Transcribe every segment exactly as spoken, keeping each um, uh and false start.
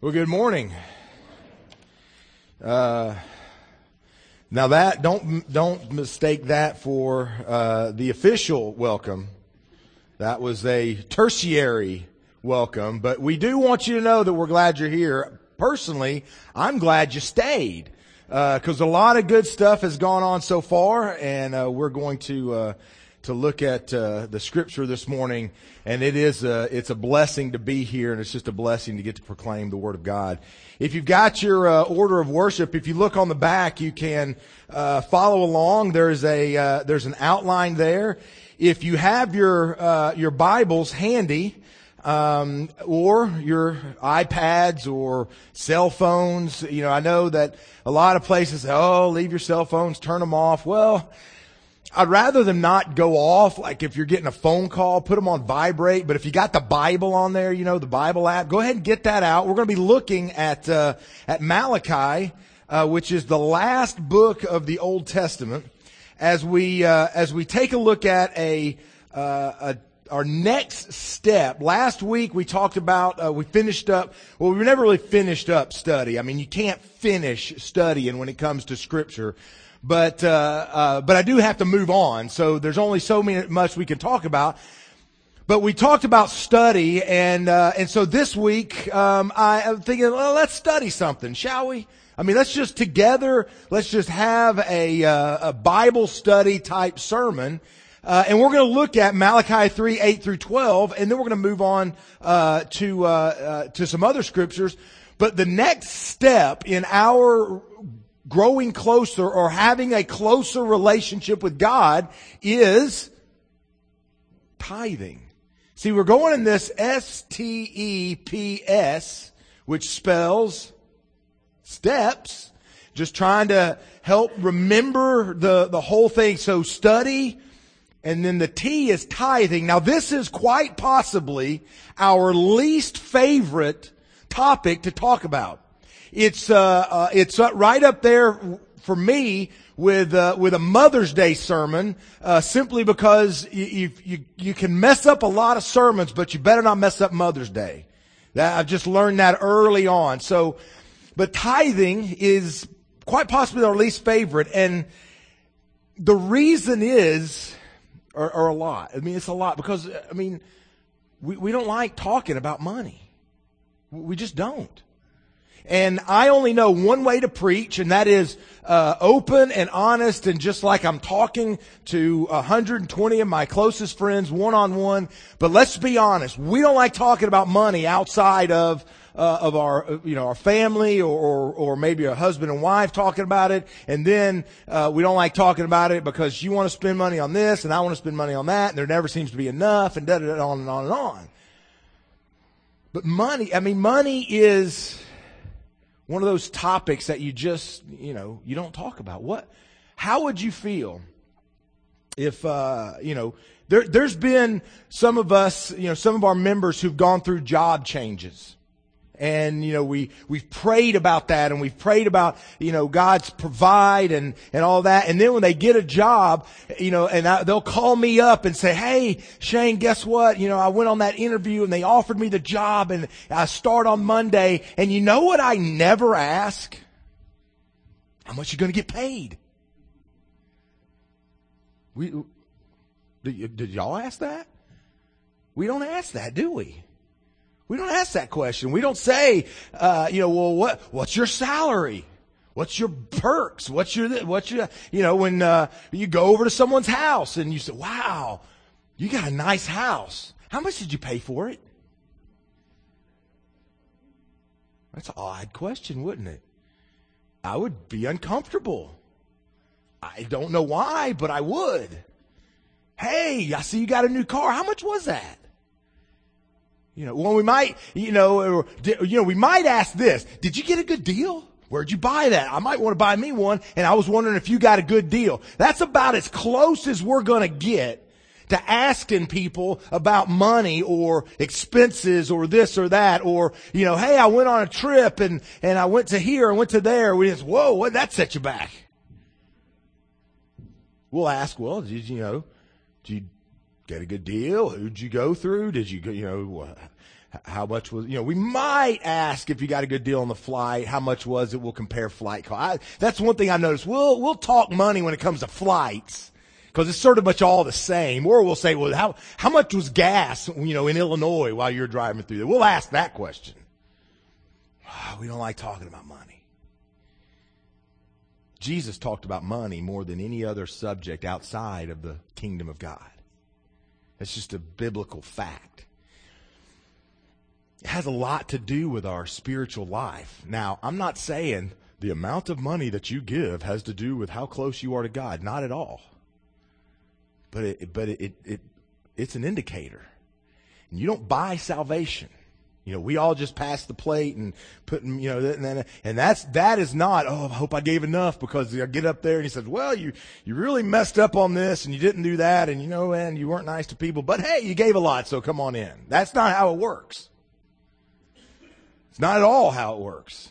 Well, good morning. Uh, now that don't don't mistake that for uh, the official welcome. That was a tertiary welcome, but we do want you to know that we're glad you're here. Personally, I'm glad you stayed because uh, a lot of good stuff has gone on so far, and uh, we're going to uh, to look at uh, the scripture this morning. And it is a, it's a blessing to be here, and it's just a blessing to get to proclaim the Word of God. If you've got your uh, order of worship, if you look on the back, you can uh, follow along. There's a uh, there's an outline there. If you have your uh, your Bibles handy, um, or your iPads or cell phones, you know, I know that a lot of places say, "Oh, leave your cell phones, turn them off." Well, I'd rather them not go off. Like if you're getting a phone call, put them on vibrate. But if you got the Bible on there, you know, the Bible app, go ahead and get that out. We're going to be looking at, uh, at Malachi, uh, which is the last book of the Old Testament. As we, uh, as we take a look at a, uh, a, our next step. Last week we talked about, uh, we finished up, well, we never really finished up study. I mean, you can't finish studying when it comes to Scripture. But, uh, uh, but I do have to move on. So there's only so many, much we can talk about. But we talked about study, and, uh, and so this week, um, I, I'm thinking, well, let's study something, shall we? I mean, let's just together, let's just have a, uh, a Bible study type sermon. Uh, and we're going to look at Malachi three, eight through twelve, and then we're going to move on, uh, to, uh, uh, to some other scriptures. But the next step in our growing closer or having a closer relationship with God is tithing. See, we're going in this S T E P S, which spells steps, just trying to help remember the, the whole thing. So study, and then the T is tithing. Now this is quite possibly our least favorite topic to talk about. It's uh, uh it's uh, right up there for me with uh, with a Mother's Day sermon, uh, simply because you, you you can mess up a lot of sermons, but you better not mess up Mother's Day. That, I've just learned that early on. So, but tithing is quite possibly our least favorite, and the reason is, or, or a lot. I mean, it's a lot because I mean, we we don't like talking about money. We just don't. And I only know one way to preach, and that is uh open and honest, and just like I'm talking to one hundred twenty of my closest friends one-on-one. But let's be honest, we don't like talking about money outside of uh, of our, you know, our family, or, or or maybe a husband and wife talking about it. And then uh we don't like talking about it because you want to spend money on this, and I want to spend money on that, and there never seems to be enough, and da da da on and on and on. But money, I mean, money is one of those topics that you just, you know, you don't talk about. What, how would you feel if, uh, you know, there, there's been some of us, you know, some of our members who've gone through job changes. And, you know, we, we've prayed about that, and we've prayed about, you know, God's provide and, and all that. And then when they get a job, you know, and I, they'll call me up and say, "Hey, Shane, guess what? You know, I went on that interview and they offered me the job, and I start on Monday." And you know what I never ask? How much you going to get paid? We, did, did y'all ask that? We don't ask that, do we? We don't ask that question. We don't say, uh, you know, well, what, what's your salary? What's your perks? What's your, what's your, you know, when, uh, you go over to someone's house and you say, "Wow, you got a nice house. How much did you pay for it?" That's an odd question, wouldn't it? I would be uncomfortable. I don't know why, but I would. "Hey, I see you got a new car. How much was that?" You know, well, we might, you know, or, you know, we might ask this: "Did you get a good deal? Where'd you buy that? I might want to buy me one, and I was wondering if you got a good deal." That's about as close as we're going to get to asking people about money or expenses or this or that, or, you know, "Hey, I went on a trip and, and I went to here, I went to there." We just, "Whoa, what did that set you back?" We'll ask, "Well, did you know, did you get a good deal? Who'd you go through? Did you go, you know, How much was, you know, we might ask if you got a good deal on the flight, how much was it? We'll compare flight cost. I, that's one thing I noticed. We'll, we'll talk money when it comes to flights because it's sort of much all the same. Or we'll say, well, how, how much was gas, you know, in Illinois while you're driving through there? We'll ask that question. We don't like talking about money. Jesus talked about money more than any other subject outside of the kingdom of God. That's just a biblical fact. It has a lot to do with our spiritual life. Now, I'm not saying the amount of money that you give has to do with how close you are to God. Not at all. But it, but it, it, it it's an indicator. And you don't buy salvation. You know, we all just pass the plate and put, you know, and then, and that's, that is not, oh, I hope I gave enough, because I get up there and he says, well, you, you really messed up on this and you didn't do that, and you know, and you weren't nice to people, but hey, you gave a lot, so come on in. That's not how it works. It's not at all how it works.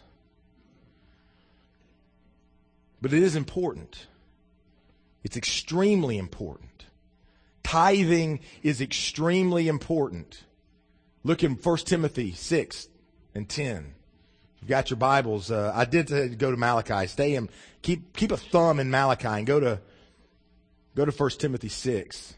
But it is important. It's extremely important. Tithing is extremely important. Look in First Timothy six and ten. You've got your Bibles. Uh, I did uh, go to Malachi. Stay in, keep keep a thumb in Malachi and go to go to First Timothy six.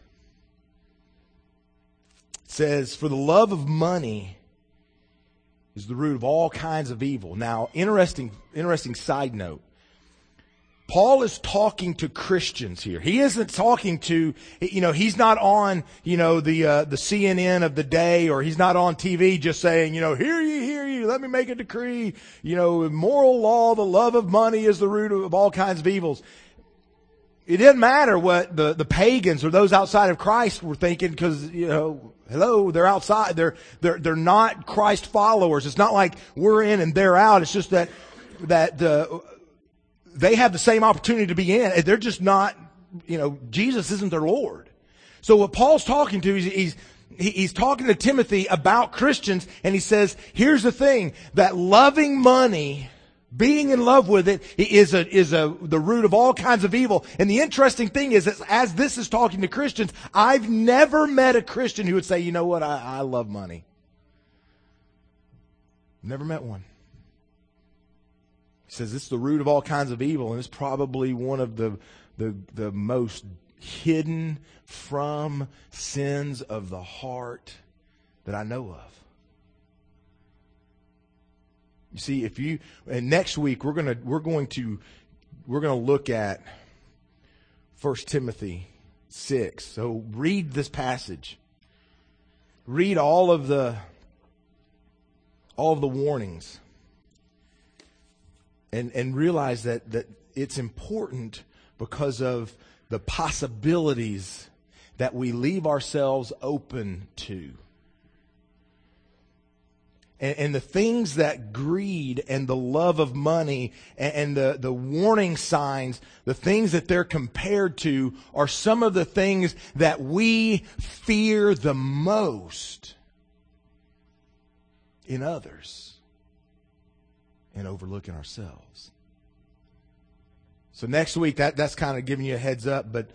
It says, "For the love of money is the root of all kinds of evil." Now, interesting, interesting side note. Paul is talking to Christians here. He isn't talking to, you know, he's not on, you know, the uh, the C N N of the day, or he's not on T V just saying, you know, hear ye, hear ye, let me make a decree. You know, moral law, the love of money is the root of all kinds of evils. It didn't matter what the, the pagans or those outside of Christ were thinking, because, you know, hello, they're outside. They're, they're, they're not Christ followers. It's not like we're in and they're out. It's just that, that, uh, they have the same opportunity to be in. They're just not, you know, Jesus isn't their Lord. So what Paul's talking to, he's, he's, he's talking to Timothy about Christians, and he says, here's the thing, that loving money, being in love with it, is a, is a, the root of all kinds of evil. And the interesting thing is that as this is talking to Christians, I've never met a Christian who would say, you know what, I, I love money. Never met one. He says it's the root of all kinds of evil, and it's probably one of the, the, the most hidden from sins of the heart that I know of. You see, if you, and next week we're gonna we're going to we're gonna look at First Timothy six. So read this passage. Read all of the all of the warnings. And and realize that, that it's important because of the possibilities that we leave ourselves open to. And, and the things that greed and the love of money and, and the, the warning signs, the things that they're compared to, are some of the things that we fear the most in others and overlooking ourselves. So next week, that, that's kind of giving you a heads up, but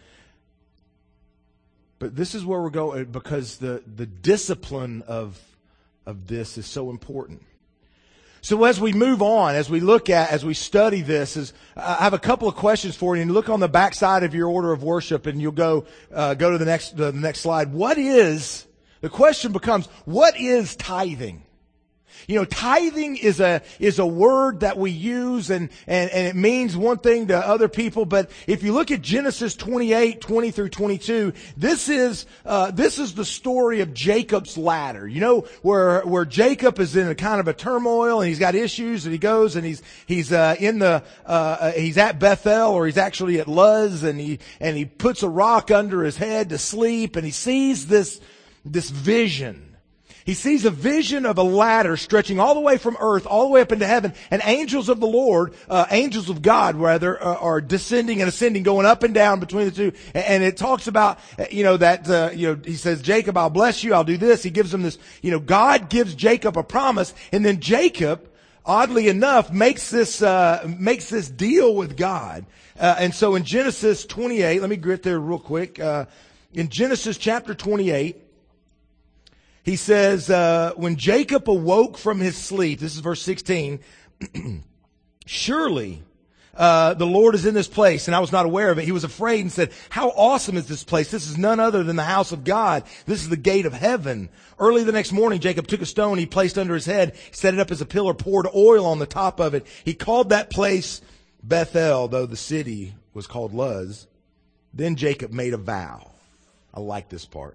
but this is where we're going, because the, the discipline of of this is so important. So as we move on, as we look at, as we study this, is I have a couple of questions for you. And look on the back side of your order of worship, and you'll go uh, go to the next the next slide. What is the question becomes? What is tithing? You know, tithing is a, is a word that we use, and, and, and it means one thing to other people. But if you look at Genesis twenty-eight, twenty through twenty-two, this is, uh, this is the story of Jacob's ladder. You know, where, where Jacob is in a kind of a turmoil, and he's got issues, and he goes and he's, he's, uh, in the, uh, he's at Bethel, or he's actually at Luz, and he, and he puts a rock under his head to sleep, and he sees this, this vision. He sees a vision of a ladder stretching all the way from earth, all the way up into heaven, and angels of the Lord, uh, angels of God rather, uh, are descending and ascending, going up and down between the two. And, and it talks about, you know, that, uh, you know, he says, Jacob, I'll bless you, I'll do this. He gives him this, you know, God gives Jacob a promise, and then Jacob, oddly enough, makes this, uh, makes this deal with God. Uh, and so in Genesis twenty-eight, let me get there real quick, uh, in Genesis chapter twenty-eight, He says, uh, when Jacob awoke from his sleep, this is verse sixteen, surely uh, the Lord is in this place, and I was not aware of it. He was afraid and said, how awesome is this place? This is none other than the house of God. This is the gate of heaven. Early the next morning, Jacob took a stone he placed under his head, set it up as a pillar, poured oil on the top of it. He called that place Bethel, though the city was called Luz. Then Jacob made a vow. I like this part.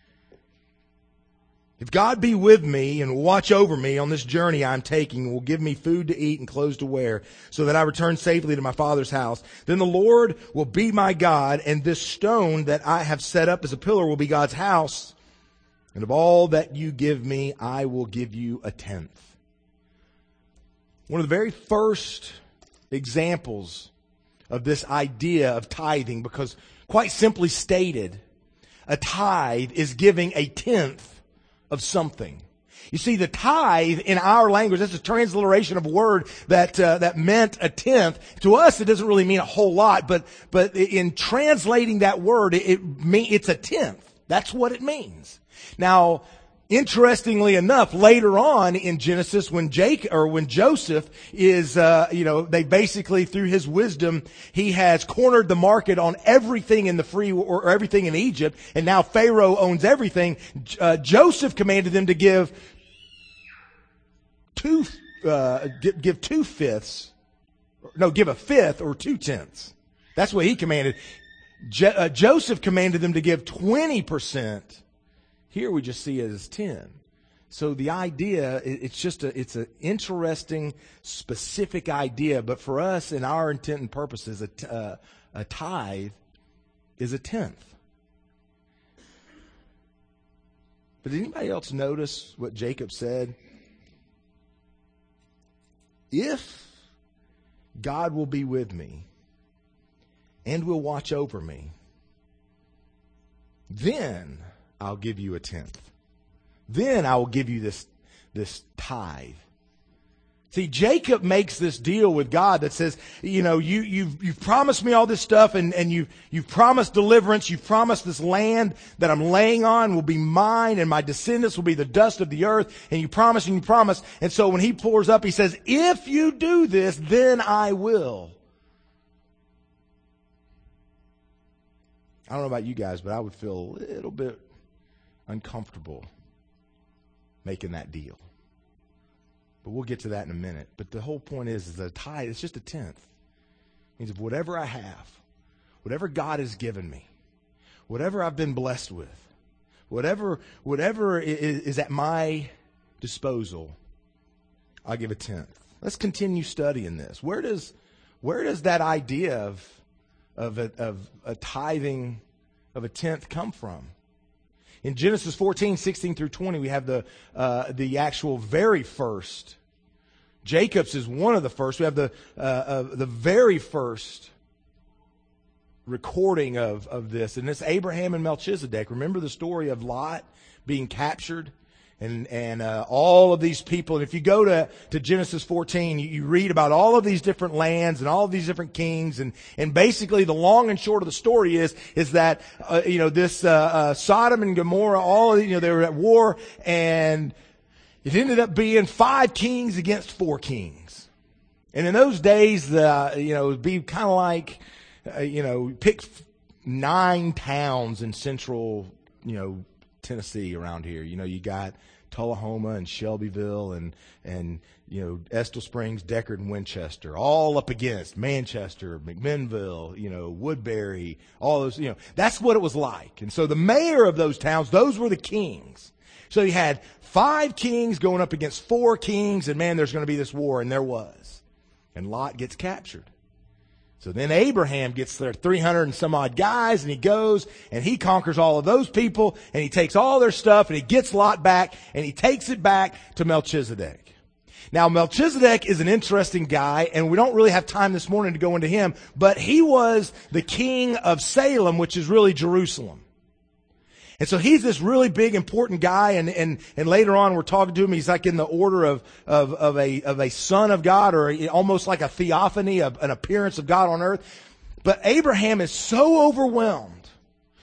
If God be with me and will watch over me on this journey I'm taking, and will give me food to eat and clothes to wear, so that I return safely to my father's house, then the Lord will be my God, and this stone that I have set up as a pillar will be God's house. And of all that you give me, I will give you a tenth. One of the very first examples of this idea of tithing, because quite simply stated, a tithe is giving a tenth of something. You see, the tithe in our language, that's a transliteration of a word that uh, that meant a tenth. To us, it doesn't really mean a whole lot, but but in translating that word, it, it mean, it's a tenth. That's what it means. Now, interestingly enough, later on in Genesis, when Jake or when Joseph is, uh, you know, they basically through his wisdom, he has cornered the market on everything in the free or everything in Egypt, and now Pharaoh owns everything. Uh, Joseph commanded them to give two, uh, give, give two fifths, no, give a fifth or two tenths. That's what he commanded. Je- uh, Joseph commanded them to give twenty percent. Here we just see it as ten. So the idea, it's just a, it's an interesting, specific idea. But for us, in our intent and purposes, a, uh, a tithe is a tenth. But did anybody else notice what Jacob said? If God will be with me and will watch over me, then I'll give you a tenth. Then I will give you this, this tithe. See, Jacob makes this deal with God that says, you know, you, you've, you've promised me all this stuff, and, and you've, you've promised deliverance. You've promised this land that I'm laying on will be mine, and my descendants will be the dust of the earth. And you promise and you promise. And so when he pours up, he says, if you do this, then I will. I don't know about you guys, but I would feel a little bit uncomfortable making that deal. But we'll get to that in a minute. But the whole point is, is that a tithe, it's just a tenth. It means of whatever I have, whatever God has given me, whatever I've been blessed with, whatever whatever is, is at my disposal, I'll give a tenth. Let's continue studying this. Where does where does that idea of of a, of a tithing of a tenth come from? In Genesis fourteen, sixteen through twenty, we have the uh, the actual very first. Jacob's is one of the first. We have the uh, uh, the very first recording of, of this. And it's Abraham and Melchizedek. Remember the story of Lot being captured? And and uh, all of these people, and if you go to, to Genesis fourteen, you, you read about all of these different lands and all of these different kings, and, and basically the long and short of the story is is that uh, you know this uh, uh, Sodom and Gomorrah, all you know they were at war, and it ended up being five kings against four kings. And in those days, uh, you know, it would be kind of like uh, you know pick nine towns in central you know Tennessee around here. You know, you got Tullahoma and Shelbyville and, and, you know, Estill Springs, Deckard, and Winchester, all up against Manchester, McMinnville, you know, Woodbury, all those, you know, that's what it was like. And so the mayor of those towns, those were the kings. So you had five kings going up against four kings, and man, there's going to be this war, and there was. And Lot gets captured. So then Abraham gets there, three hundred and some odd guys, and he goes and he conquers all of those people, and he takes all their stuff, and he gets Lot back, and he takes it back to Melchizedek. Now, Melchizedek is an interesting guy, and we don't really have time this morning to go into him, but he was the king of Salem, which is really Jerusalem. And so he's this really big, important guy, and, and, and later on we're talking to him, he's like in the order of, of, of a, of a son of God, or almost like a theophany, an appearance of God on earth. But Abraham is so overwhelmed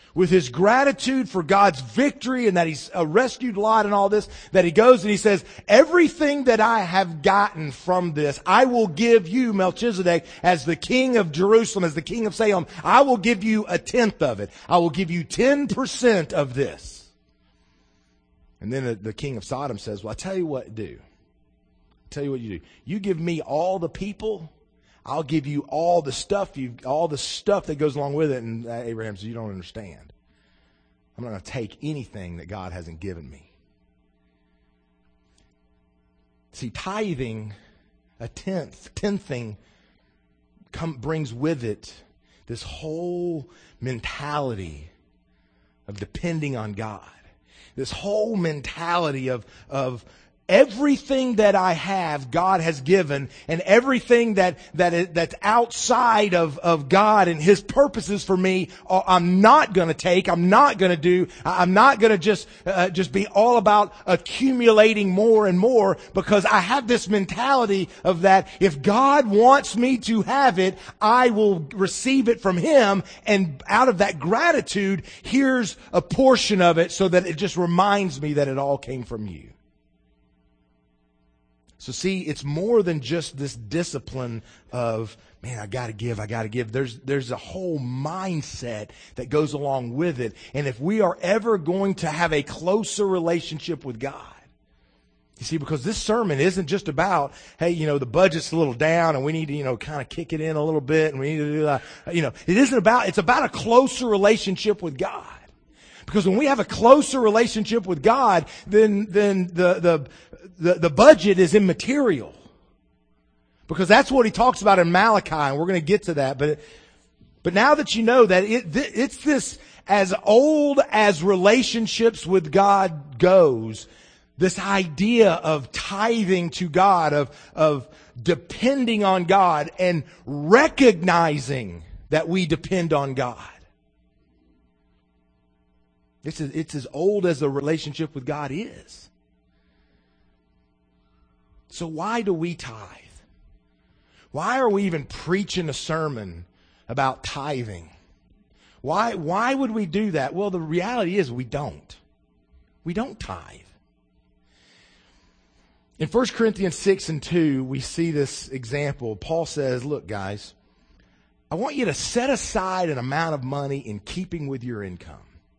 with his gratitude for God's victory and that he's uh, rescued Lot and all this, that he goes and he says, everything that I have gotten from this, I will give you, Melchizedek, as the king of Jerusalem, as the king of Salem. I will give you a tenth of it. I will give you ten percent of this. And then the, the king of Sodom says, well, I tell you what to do. I'll tell you what you do. You give me all the people, I'll give you all the stuff you, all the stuff that goes along with it. And Abraham says, you don't understand. I'm not going to take anything that God hasn't given me. See, tithing, a tenth, tenthing, come, brings with it this whole mentality of depending on God. This whole mentality of, of everything that I have, God has given, and everything that, that is, that's outside of, of God and His purposes for me, I'm not going to take, I'm not going to do, I'm not going to just, uh, just be all about accumulating more and more, because I have this mentality of that if God wants me to have it, I will receive it from Him, and out of that gratitude, here's a portion of it so that it just reminds me that it all came from You. So see, it's more than just this discipline of, man, I gotta give, I gotta give. There's, there's a whole mindset that goes along with it. And if we are ever going to have a closer relationship with God, you see, because this sermon isn't just about, hey, you know, the budget's a little down and we need to, you know, kind of kick it in a little bit and we need to do that. You know, it isn't about, it's about a closer relationship with God. Because when we have a closer relationship with God, then, then the, the, the, the budget is immaterial. Because that's what he talks about in Malachi, and we're going to get to that. But, but now that you know that it, it's this, as old as relationships with God goes, this idea of tithing to God, of, of depending on God and recognizing that we depend on God. It's, it's as old as the relationship with God is. So why do we tithe? Why are we even preaching a sermon about tithing? Why, why would we do that? Well, the reality is we don't. We don't tithe. In First Corinthians six and two, we see this example. Paul says, look, guys, I want you to set aside an amount of money in keeping with your income.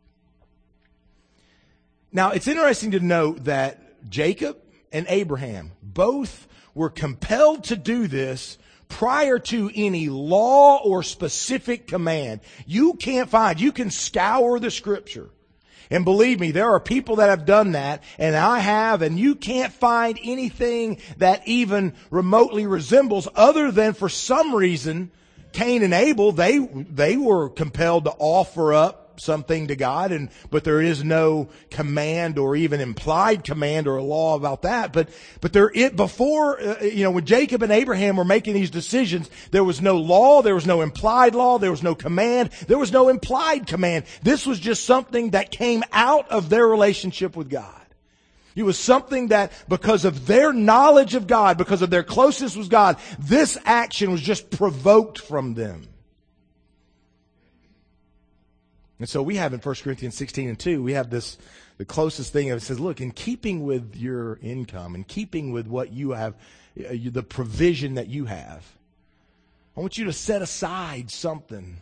Now, it's interesting to note that Jacob and Abraham both were compelled to do this prior to any law or specific command. You can't find, you can scour the Scripture. And believe me, there are people that have done that, and I have, and you can't find anything that even remotely resembles, other than for some reason, Cain and Abel, they, they were compelled to offer up something to God, and but there is no command or even implied command or a law about that. But but there it before uh, you know when Jacob and Abraham were making these decisions, there was no law, there was no implied law, there was no command, there was no implied command. This was just something that came out of their relationship with God. It was something that, because of their knowledge of God, because of their closeness with God, this action was just provoked from them. And so we have in First Corinthians sixteen and two, we have this, the closest thing. It says, look, in keeping with your income, in keeping with what you have, the provision that you have, I want you to set aside something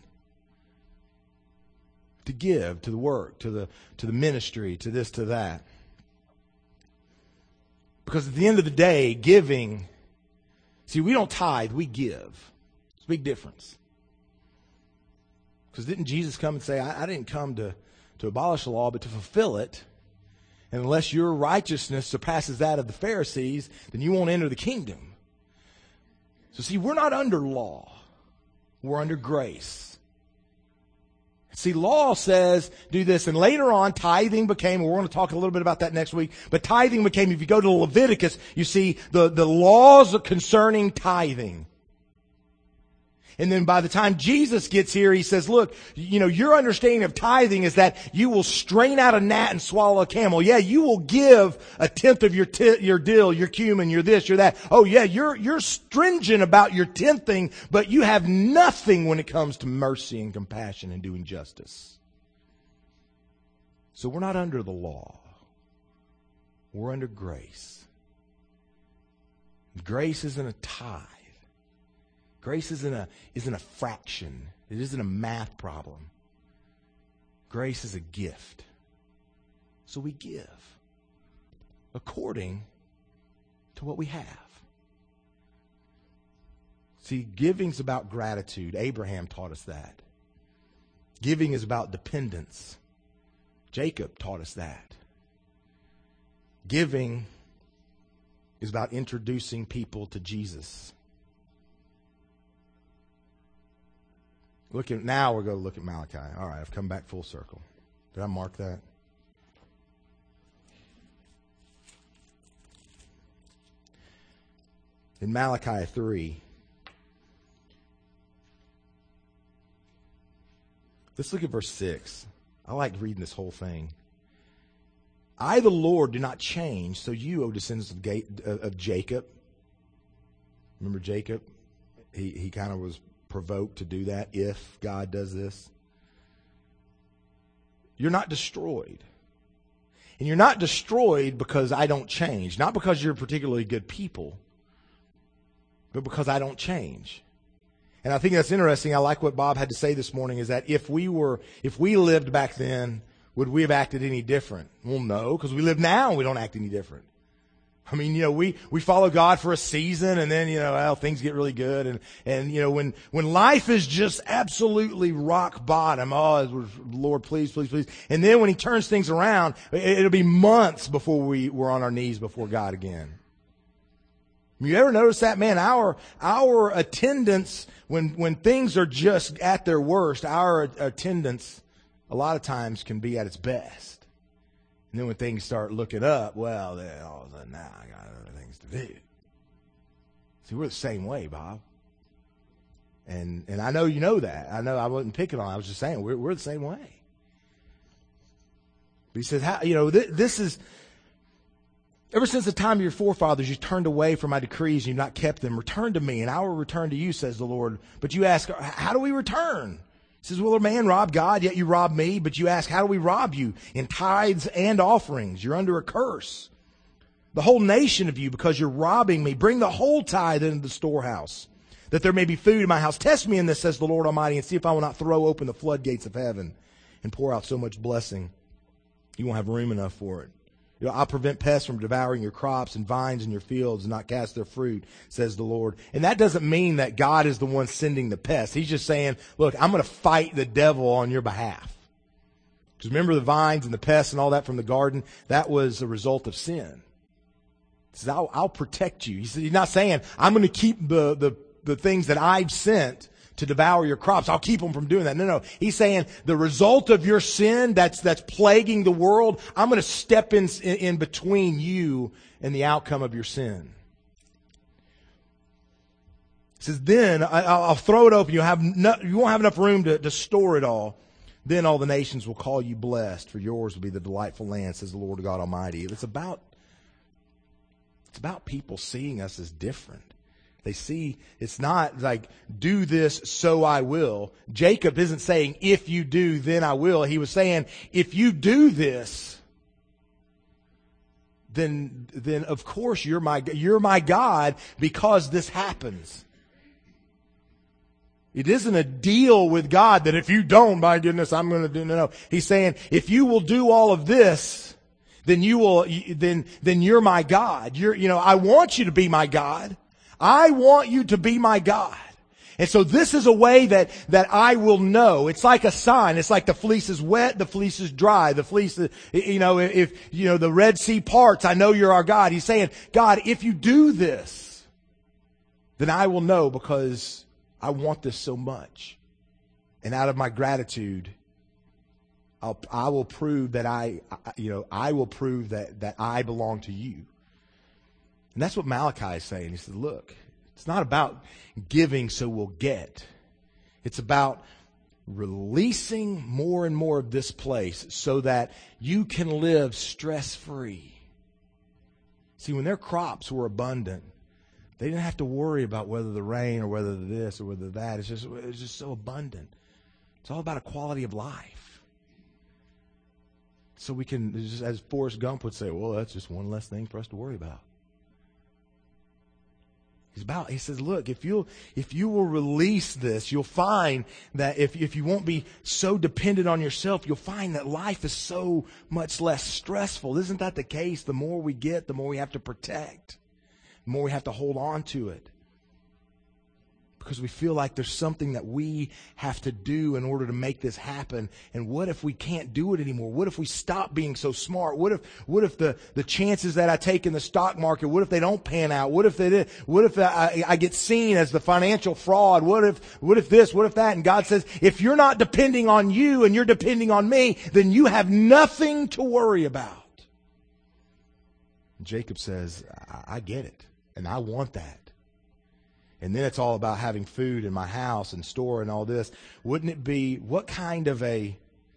to give to the work, to the, to the ministry, to this, to that. Because at the end of the day, giving, see, we don't tithe, we give. It's a big difference. Because didn't Jesus come and say, I, I didn't come to, to abolish the law, but to fulfill it. And unless your righteousness surpasses that of the Pharisees, then you won't enter the kingdom. So see, we're not under law. We're under grace. See, law says do this. And later on, tithing became, we're going to talk a little bit about that next week, but tithing became, if you go to Leviticus, you see the, the laws concerning tithing. And then by the time Jesus gets here, he says, look, you know, your understanding of tithing is that you will strain out a gnat and swallow a camel. Yeah, you will give a tenth of your t- your dill, your cumin, your this, your that. Oh yeah, you're, you're stringent about your tenthing, but you have nothing when it comes to mercy and compassion and doing justice. So we're not under the law. We're under grace. Grace isn't a tithe. Grace isn't a, isn't a fraction. It isn't a math problem. Grace is a gift. So we give according to what we have. See, giving's about gratitude. Abraham taught us that. Giving is about dependence. Jacob taught us that. Giving is about introducing people to Jesus. Look at, now we're going to look at Malachi. All right, I've come back full circle. Did I mark that? In Malachi three, let's look at verse six. I like reading this whole thing. I, the Lord, do not change, so you, O descendants of, Ga- of Jacob. Remember Jacob? He, he kind of was provoked to do that if God does this. You're not destroyed. And you're not destroyed because I don't change. Not because you're particularly good people, but because I don't change. And I think that's interesting. I like what Bob had to say this morning, is that if we were, if we lived back then, would we have acted any different? Well, no, because we live now and we don't act any different. I mean, you know, we, we follow God for a season and then, you know, well, things get really good. And, and, you know, when, when life is just absolutely rock bottom, oh, Lord, please, please, please. And then when he turns things around, it'll be months before we, we're on our knees before God again. You ever notice that? Man, our, our attendance, when, when things are just at their worst, our attendance a lot of times can be at its best. And then when things start looking up, well, then all of a sudden, now I got other things to do. See, we're the same way, Bob. And and I know you know that. I know I wasn't picking on it. I was just saying, we're, we're the same way. But he says, how, you know, th- this is, ever since the time of your forefathers, you turned away from my decrees and you've not kept them. Return to me, and I will return to you, says the Lord. But you ask, how do we return? He says, will a man rob God, yet you rob me? But you ask, how do we rob you? In tithes and offerings. You're under a curse. The whole nation of you, because you're robbing me. Bring the whole tithe into the storehouse, that there may be food in my house. Test me in this, says the Lord Almighty, and see if I will not throw open the floodgates of heaven and pour out so much blessing. You won't have room enough for it. You know, I'll prevent pests from devouring your crops and vines in your fields and not cast their fruit, says the Lord. And that doesn't mean that God is the one sending the pests. He's just saying, look, I'm going to fight the devil on your behalf. Because remember the vines and the pests and all that from the garden? That was a result of sin. He says, I'll, I'll protect you. He says, he's not saying, I'm going to keep the, the, the things that I've sent to devour your crops. I'll keep them from doing that. No, no. He's saying the result of your sin that's, that's plaguing the world, I'm going to step in, in, in between you and the outcome of your sin. He says, then I, I'll throw it open. You'll have no, you won't have enough room to, to store it all. Then all the nations will call you blessed, for yours will be the delightful land, says the Lord God Almighty. It's about, it's about people seeing us as different. They see, it's not like, do this, so I will. Jacob isn't saying, if you do, then I will. He was saying, if you do this, then, then of course you're my, you're my God because this happens. It isn't a deal with God that if you don't, my goodness, I'm going to do, no, no. He's saying, if you will do all of this, then you will, then, then you're my God. You're, you know, I want you to be my God. I want you to be my God. And so this is a way that, that I will know. It's like a sign. It's like the fleece is wet, the fleece is dry. The fleece is, you know, if, you know, the Red Sea parts, I know you're our God. He's saying, God, if you do this, then I will know because I want this so much. And out of my gratitude, I'll, I will prove that I, you know, I will prove that, that I belong to you. And that's what Malachi is saying. He says, look, it's not about giving so we'll get. It's about releasing more and more of this place so that you can live stress-free. See, when their crops were abundant, they didn't have to worry about whether the rain or whether this or whether that. It's just, it's just so abundant. It's all about a quality of life. So we can, just as Forrest Gump would say, well, that's just one less thing for us to worry about. He's about, he says, look, if you'll, if you will release this, you'll find that if, if you won't be so dependent on yourself, you'll find that life is so much less stressful. Isn't that the case? The more we get, the more we have to protect. The more we have to hold on to it. Because we feel like there's something that we have to do in order to make this happen. And what if we can't do it anymore? What if we stop being so smart? What if, what if the, the chances that I take in the stock market, what if they don't pan out? What if they, what if I, I get seen as the financial fraud? What if, what if this, what if that? And God says, if you're not depending on you and you're depending on me, then you have nothing to worry about. Jacob says, I, I get it. And I want that. And then it's all about having food in my house and store and all this. Wouldn't it be, what kind of a,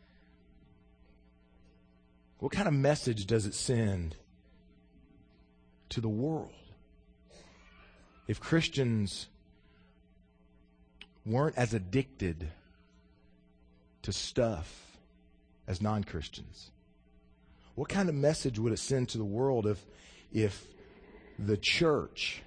what kind of message does it send to the world if Christians weren't as addicted to stuff as non-Christians? What kind of message would it send to the world if, if the church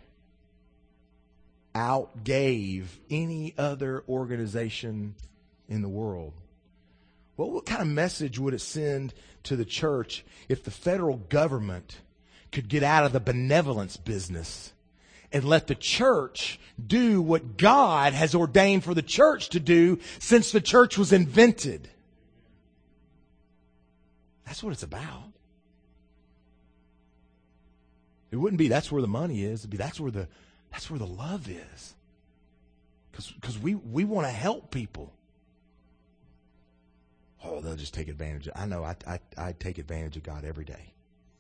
outgave any other organization in the world? Well, what kind of message would it send to the church if the federal government could get out of the benevolence business and let the church do what God has ordained for the church to do since the church was invented? That's what it's about. It wouldn't be that's where the money is. It'd be that's where the That's where the love is. Because we, we want to help people. Oh, they'll just take advantage of I know I, I, I take advantage of God every day.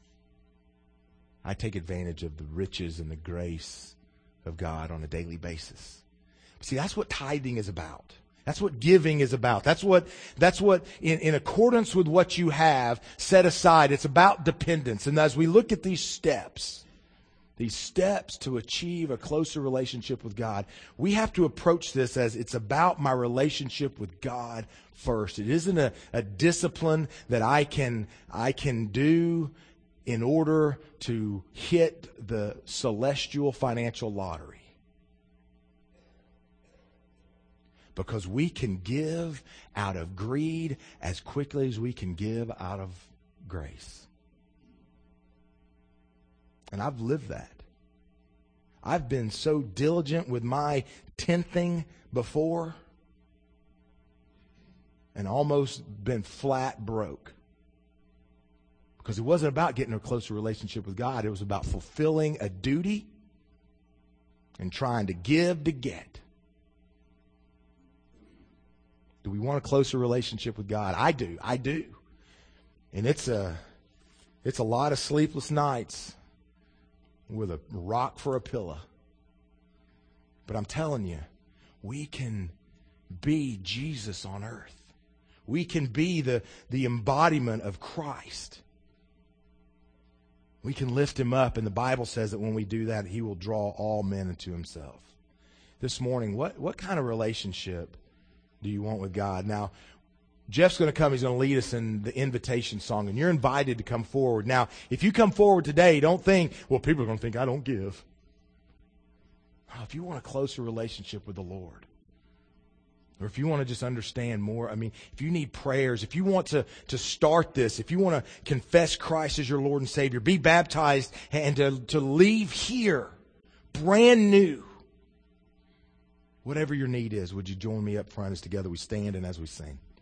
I take advantage of the riches and the grace of God on a daily basis. See, that's what tithing is about. That's what giving is about. That's what, that's what in, in accordance with what you have set aside, it's about dependence. And as we look at these steps, These steps to achieve a closer relationship with God, we have to approach this as it's about my relationship with God first. It isn't a, a discipline that I can, I can do in order to hit the celestial financial lottery. Because we can give out of greed as quickly as we can give out of grace. And I've lived that. I've been so diligent with my tenthing before and almost been flat broke. Because it wasn't about getting a closer relationship with God. It was about fulfilling a duty and trying to give to get. Do we want a closer relationship with God? I do. I do. And it's a, it's a lot of sleepless nights with a rock for a pillow. But I'm telling you, we can be Jesus on earth. We can be the, the embodiment of Christ. We can lift him up, and the Bible says that when we do that, he will draw all men into himself. This morning, what, what kind of relationship do you want with God? Now, Jeff's going to come. He's going to lead us in the invitation song, and you're invited to come forward. Now, if you come forward today, don't think, well, people are going to think I don't give. Oh, if you want a closer relationship with the Lord, or if you want to just understand more, I mean, if you need prayers, if you want to, to start this, if you want to confess Christ as your Lord and Savior, be baptized, and to, to leave here brand new, whatever your need is, would you join me up front as together we stand and as we sing?